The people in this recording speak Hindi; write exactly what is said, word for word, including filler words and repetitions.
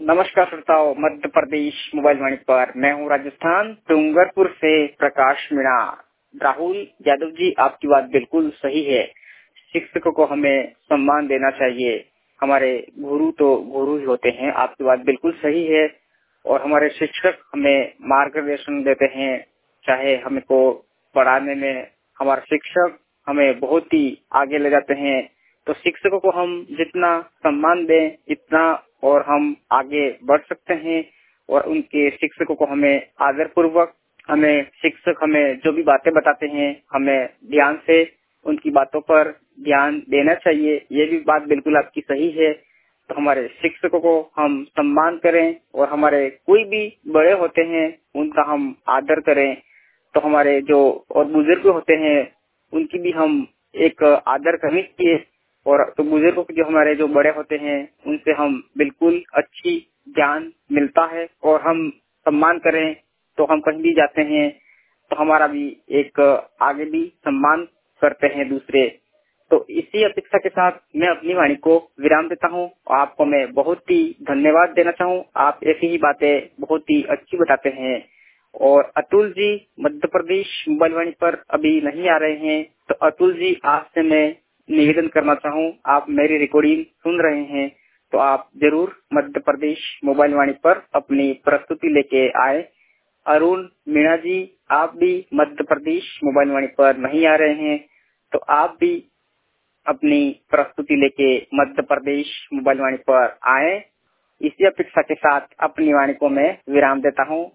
नमस्कार श्रोताओं, मध्य प्रदेश मोबाइल वाणी पर मैं हूँ राजस्थान डूंगरपुर से प्रकाश मीणा। राहुल यादव जी, आपकी बात बिल्कुल सही है। शिक्षकों को हमें सम्मान देना चाहिए। हमारे गुरु तो गुरु ही होते हैं। आपकी बात बिल्कुल सही है। और हमारे शिक्षक हमें मार्गदर्शन देते हैं, चाहे हमको पढ़ाने में हमारे शिक्षक हमें बहुत ही आगे ले जाते हैं। तो शिक्षकों को हम जितना सम्मान दें इतना और हम आगे बढ़ सकते हैं। और उनके शिक्षकों को हमें आदर पूर्वक, हमें शिक्षक हमें जो भी बातें बताते हैं हमें ध्यान से उनकी बातों पर ध्यान देना चाहिए। ये भी बात बिल्कुल आपकी सही है। तो हमारे शिक्षकों को हम सम्मान करें और हमारे कोई भी बड़े होते हैं उनका हम आदर करें। तो हमारे जो और बुजुर्ग होते हैं उनकी भी हम एक आदर करनी चाहिए। और तो बुजुर्गों के जो हमारे जो बड़े होते हैं उनसे हम बिल्कुल अच्छी ज्ञान मिलता है। और हम सम्मान करें तो हम कहीं भी जाते हैं तो हमारा भी एक आगे भी सम्मान करते हैं दूसरे। तो इसी अपेक्षा के साथ मैं अपनी वाणी को विराम देता हूँ। आपको मैं बहुत ही धन्यवाद देना चाहूँ। आप ऐसी ही बातें बहुत ही अच्छी बताते हैं। और अतुल जी मध्य प्रदेश मोबाइल वाणी पर अभी नहीं आ रहे हैं, तो अतुल जी आपसे मैं निवेदन करना चाहूँ, आप मेरी रिकॉर्डिंग सुन रहे हैं तो आप जरूर मध्य प्रदेश मोबाइल वाणी पर अपनी प्रस्तुति लेके आए। अरुण मीणा जी, आप भी मध्य प्रदेश मोबाइल वाणी पर नहीं आ रहे हैं तो आप भी अपनी प्रस्तुति लेके मध्य प्रदेश मोबाइल वाणी पर आए। इसी अपेक्षा के साथ अपनी वाणी को मैं विराम देता हूँ।